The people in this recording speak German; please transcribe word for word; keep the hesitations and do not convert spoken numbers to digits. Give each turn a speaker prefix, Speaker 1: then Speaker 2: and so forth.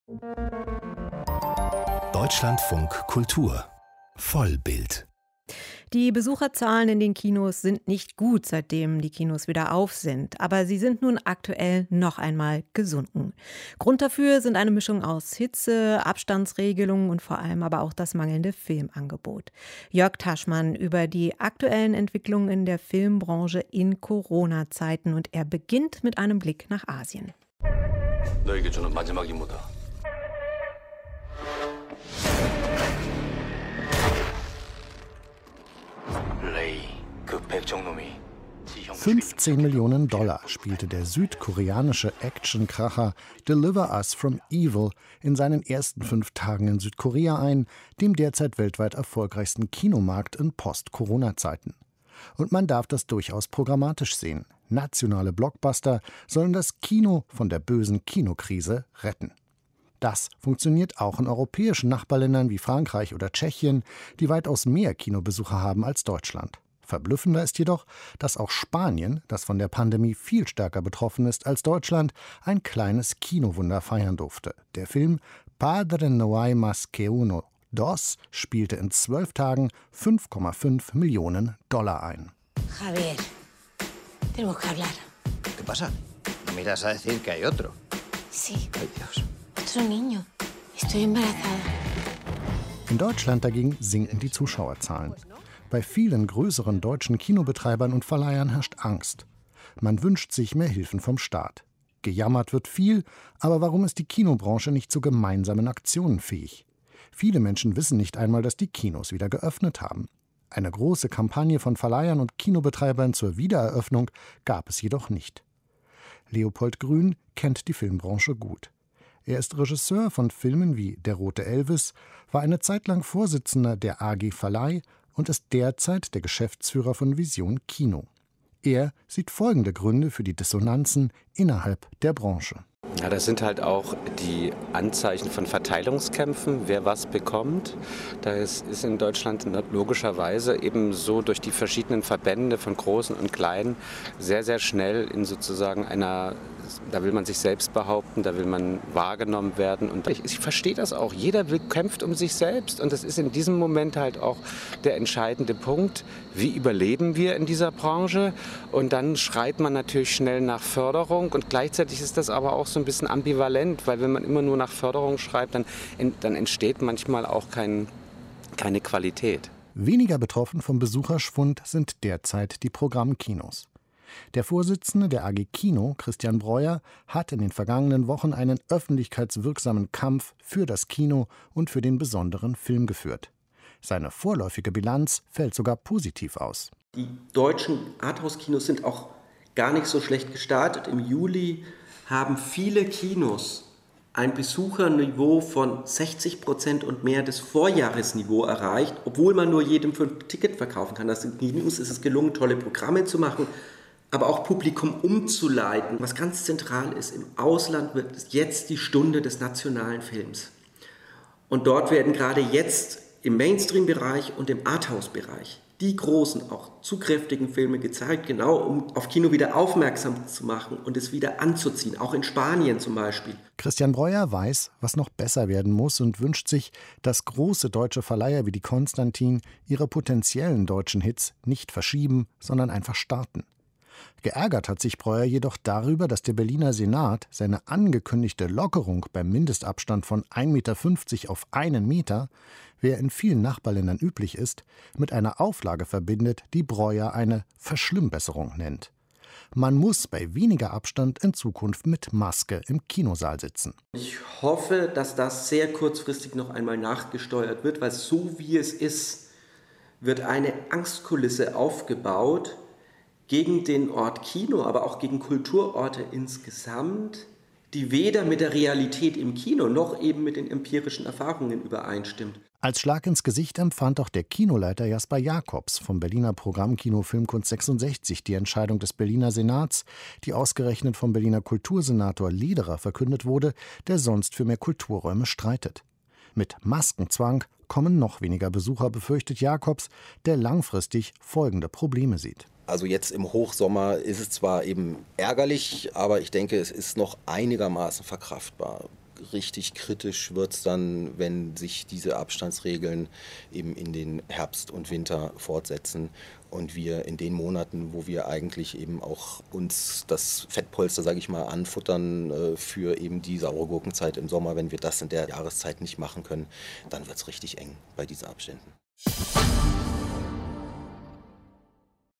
Speaker 1: Deutschlandfunk Kultur Vollbild.
Speaker 2: Die Besucherzahlen in den Kinos sind nicht gut, seitdem die Kinos wieder auf sind. Aber sie sind nun aktuell noch einmal gesunken. Grund dafür sind eine Mischung aus Hitze, Abstandsregelungen und vor allem aber auch das mangelnde Filmangebot. Jörg Taschmann über die aktuellen Entwicklungen in der Filmbranche in Corona-Zeiten. Und er beginnt mit einem Blick nach Asien.
Speaker 3: 너에게 주는 마지막 임무다.
Speaker 4: fünfzehn Millionen Dollar spielte der südkoreanische Actionkracher Deliver Us from Evil in seinen ersten fünf Tagen in Südkorea ein, dem derzeit weltweit erfolgreichsten Kinomarkt in Post-Corona-Zeiten. Und man darf das durchaus programmatisch sehen. Nationale Blockbuster sollen das Kino von der bösen Kinokrise retten. Das funktioniert auch in europäischen Nachbarländern wie Frankreich oder Tschechien, die weitaus mehr Kinobesucher haben als Deutschland. Verblüffender ist jedoch, dass auch Spanien, das von der Pandemie viel stärker betroffen ist als Deutschland, ein kleines Kinowunder feiern durfte. Der Film Padre No hay más que uno, dos spielte in zwölf Tagen fünf Komma fünf Millionen Dollar ein.
Speaker 5: Javier, tenemos que hablar.
Speaker 6: ¿Qué pasa? ¿No miras a decir que hay otro?
Speaker 5: Sí.
Speaker 6: Ay, Dios.
Speaker 5: Otro niño. Estoy embarazada.
Speaker 4: In Deutschland dagegen sinken die Zuschauerzahlen. Bei vielen größeren deutschen Kinobetreibern und Verleihern herrscht Angst. Man wünscht sich mehr Hilfen vom Staat. Gejammert wird viel, aber warum ist die Kinobranche nicht zu gemeinsamen Aktionen fähig? Viele Menschen wissen nicht einmal, dass die Kinos wieder geöffnet haben. Eine große Kampagne von Verleihern und Kinobetreibern zur Wiedereröffnung gab es jedoch nicht. Leopold Grün kennt die Filmbranche gut. Er ist Regisseur von Filmen wie Der rote Elvis, war eine Zeit lang Vorsitzender der A G Verleih und ist derzeit der Geschäftsführer von Vision Kino. Er sieht folgende Gründe für die Dissonanzen innerhalb der Branche.
Speaker 7: Ja, das sind halt auch die Anzeichen von Verteilungskämpfen, wer was bekommt. Da ist, ist in Deutschland logischerweise eben so durch die verschiedenen Verbände von Großen und Kleinen sehr, sehr schnell in sozusagen einer, da will man sich selbst behaupten, da will man wahrgenommen werden. Und ich, ich verstehe das auch, jeder will, kämpft um sich selbst und das ist in diesem Moment halt auch der entscheidende Punkt. Wie überleben wir in dieser Branche? Und dann schreit man natürlich schnell nach Förderung und gleichzeitig ist das aber auch so ein bisschen ambivalent, weil wenn man immer nur nach Förderung schreibt, dann, dann entsteht manchmal auch kein, keine Qualität.
Speaker 4: Weniger betroffen vom Besucherschwund sind derzeit die Programmkinos. Der Vorsitzende der A G Kino, Christian Breuer, hat in den vergangenen Wochen einen öffentlichkeitswirksamen Kampf für das Kino und für den besonderen Film geführt. Seine vorläufige Bilanz fällt sogar positiv aus.
Speaker 8: Die deutschen Arthouse-Kinos sind auch gar nicht so schlecht gestartet. Im Juli haben viele Kinos ein Besucherniveau von sechzig Prozent und mehr des Vorjahresniveau erreicht, obwohl man nur jedem fünf Ticket verkaufen kann. Das sind Kinos ist es gelungen, tolle Programme zu machen, aber auch Publikum umzuleiten. Was ganz zentral ist, im Ausland wird es jetzt die Stunde des nationalen Films. Und dort werden gerade jetzt im Mainstream-Bereich und im Arthouse-Bereich die großen, auch zugkräftigen Filme gezeigt, genau um auf Kino wieder aufmerksam zu machen und es wieder anzuziehen, auch in Spanien zum Beispiel.
Speaker 4: Christian Breuer weiß, was noch besser werden muss und wünscht sich, dass große deutsche Verleiher wie die Konstantin ihre potenziellen deutschen Hits nicht verschieben, sondern einfach starten. Geärgert hat sich Breuer jedoch darüber, dass der Berliner Senat seine angekündigte Lockerung beim Mindestabstand von ein Meter fünfzig auf einen Meter, wer in vielen Nachbarländern üblich ist, mit einer Auflage verbindet, die Breuer eine Verschlimmbesserung nennt. Man muss bei weniger Abstand in Zukunft mit Maske im Kinosaal sitzen.
Speaker 8: Ich hoffe, dass das sehr kurzfristig noch einmal nachgesteuert wird, weil so wie es ist, wird eine Angstkulisse aufgebaut gegen den Ort Kino, aber auch gegen Kulturorte insgesamt, die weder mit der Realität im Kino noch eben mit den empirischen Erfahrungen übereinstimmt.
Speaker 4: Als Schlag ins Gesicht empfand auch der Kinoleiter Jasper Jacobs vom Berliner Programmkino Filmkunst sechsundsechzig die Entscheidung des Berliner Senats, die ausgerechnet vom Berliner Kultursenator Lederer verkündet wurde, der sonst für mehr Kulturräume streitet. Mit Maskenzwang kommen noch weniger Besucher, befürchtet Jacobs, der langfristig folgende Probleme sieht.
Speaker 9: Also jetzt im Hochsommer ist es zwar eben ärgerlich, aber ich denke, es ist noch einigermaßen verkraftbar. richtig kritisch wird es dann, wenn sich diese Abstandsregeln eben in den Herbst und Winter fortsetzen und wir in den Monaten, wo wir eigentlich eben auch uns das Fettpolster, sage ich mal, anfuttern äh, für eben die saure Gurkenzeit im Sommer, wenn wir das in der Jahreszeit nicht machen können, dann wird es richtig eng bei diesen Abständen.